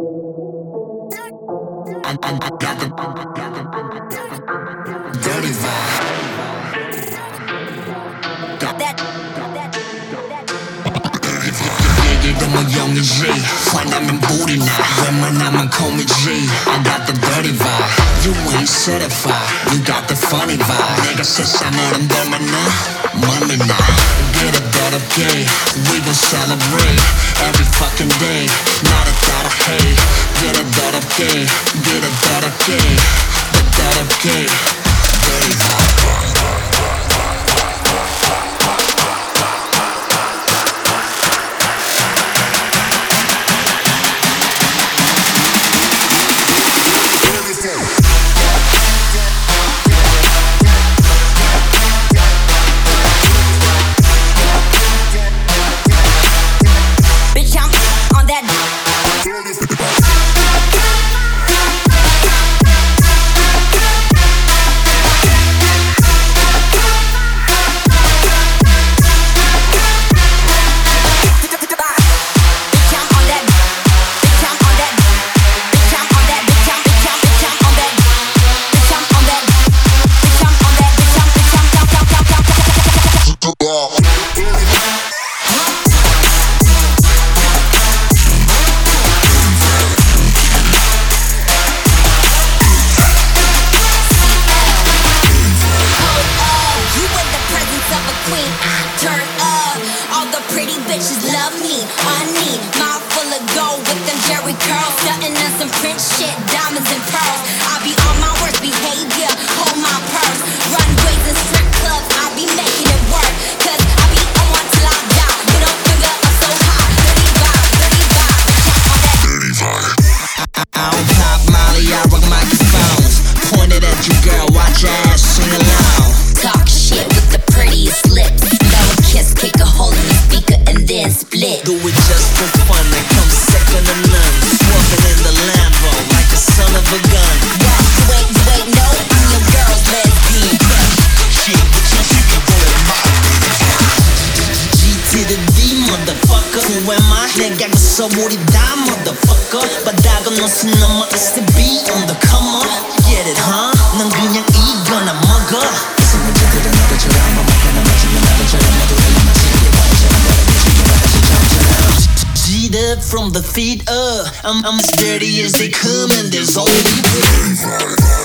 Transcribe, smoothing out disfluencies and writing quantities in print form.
I got the dirty vibe. 이름은 영이지 화나면 불이 나 웬만하면 코미지 I got the dirty vibe. You ain't certified. You got the funny vibe. 내가 세상을 흔들면 나 맘이 나. Get it better day. We gon' celebrate every fucking day. 나를 따라해. Get it better day. Get it better day. The better day. Dirty vibe. 우리 다 motherfucker 바다 건너서 넘어 It's the beat on the come on Get it huh? 넌 그냥 이거나 먹어 문제들은 너희처럼 먹거나 마시면 나들처럼 모두 흘러마치게 G'd up from the feet up I'm as dirty as they come and there's only